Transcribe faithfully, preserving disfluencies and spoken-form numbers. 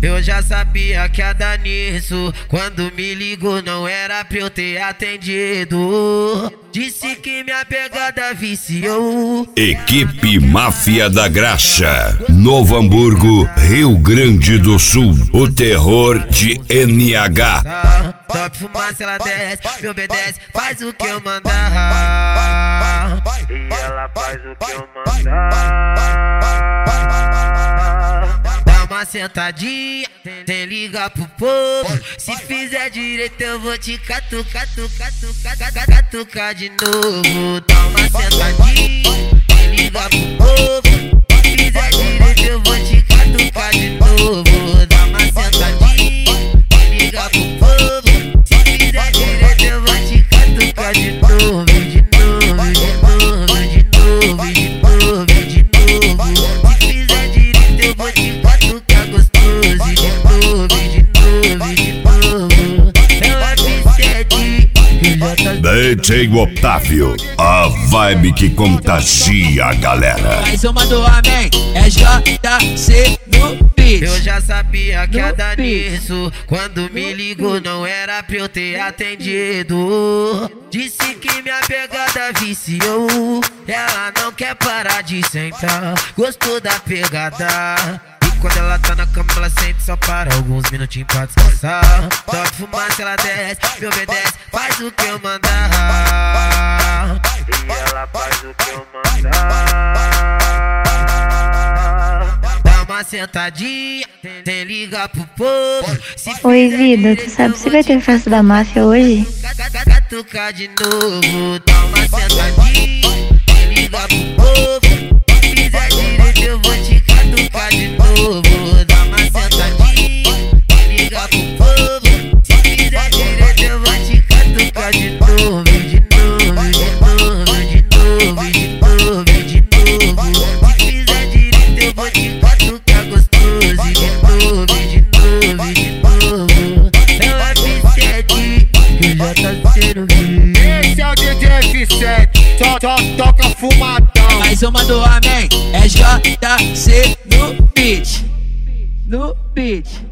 Eu já sabia que ia dar nisso. Quando me ligou não era pra eu ter atendido. Disse que minha pegada viciou. Equipe Máfia da Graxa, Novo Hamburgo, Rio Grande do Sul. O terror de N H. Top fumaça ela desce, me obedece, faz o que eu mandar. E ela faz o que eu mandar. Dá uma sentadinha, tem liga pro povo. Se fizer direito eu vou te catucar, catucar, catucar, catucar de novo. Dá uma sentadinha, tem liga pro povo. Se fizer direito eu vou te catucar de novo. Dá uma sentadinha, tem liga pro povo. Se fizer direito eu vou te catucar de novo, de novo, de novo, de novo, de novo, de novo. Se fizer direito eu vou te catucar gostoso, de novo, de novo, de novo. É o F sete, D J Otávio, a vibe que contagia a galera. Mais uma do amém, é J C no beat. Eu já sabia que ia dar nisso. Quando me ligou não era pra eu ter atendido. Disse que minha pegada viciou. Ela não quer parar de sentar. Gostou da pegada. E quando ela tá na cama ela sente só para alguns minutinhos pra descansar. Top fumaça ela desce, me obedece, faz o que eu mandar. E ela faz o que eu mandar. Dá uma sentadinha, tem liga pro povo. Se Oi, vida, tu sabe se vai ter festa da máfia hoje? catucar de novo. Dá uma sentadinha, tem liga pro povo. Se fizer direito eu vou te catucar de novo. Dá uma sentadinha, tem liga pro povo. Se fizer direito eu vou te catucar de novo, de novo, de novo, de novo, de novo, de novo. Se fizer direito eu vou te catucar gostoso, de novo, de novo, de novo. É o F sete, que já tá sendo visto. Esse é o D J F sete, só, só toca fumadão. Mais uma do amém, é J C no beat. No beat.